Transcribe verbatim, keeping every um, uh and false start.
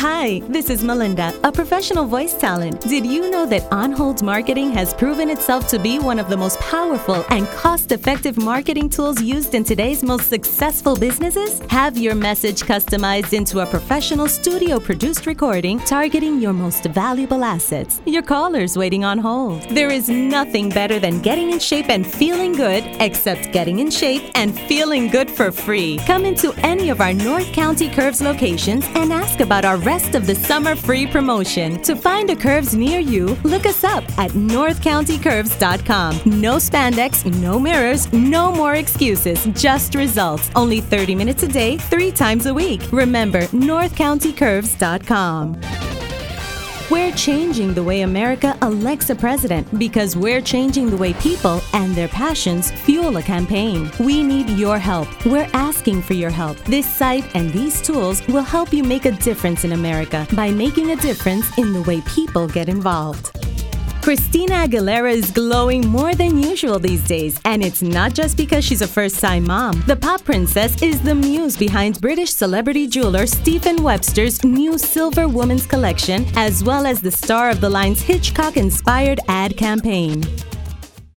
Hi, this is Melinda, a professional voice talent. Did you know that On-Hold Marketing has proven itself to be one of the most powerful and cost-effective marketing tools used in today's most successful businesses? Have your message customized into a professional studio-produced recording targeting your most valuable assets, your callers waiting on hold. There is nothing better than getting in shape and feeling good, except getting in shape and feeling good for free. Come into any of our North County Curves locations and ask about our rest of the summer free promotion. To find a Curves near you, look us up at north county curves dot com. No spandex, no mirrors, no more excuses, just results. Only thirty minutes a day, three times a week. Remember, north county curves dot com. We're changing the way America elects a president because we're changing the way people and their passions fuel a campaign. We need your help. We're asking for your help. This site and these tools will help you make a difference in America by making a difference in the way people get involved. Christina Aguilera is glowing more than usual these days, and it's not just because she's a first-time mom. The pop princess is the muse behind British celebrity jeweler Stephen Webster's new Silver Woman's collection, as well as the star of the line's Hitchcock-inspired ad campaign.